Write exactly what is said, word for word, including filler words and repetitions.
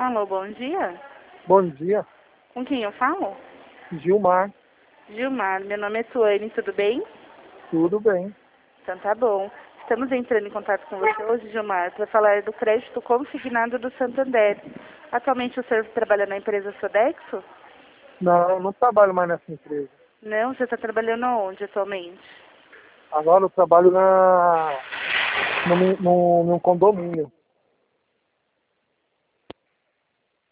Alô, bom dia. Bom dia, Com quem eu falo? Gilmar. Gilmar, meu nome é Tuane, tudo bem? Tudo bem? Então tá bom. Estamos entrando em contato com você hoje, Gilmar, para falar do crédito consignado do Santander. Atualmente o senhor trabalha na empresa Sodexo? Não, não trabalho mais nessa empresa. Não, você está trabalhando aonde atualmente? Agora eu trabalho na, no, no, num condomínio.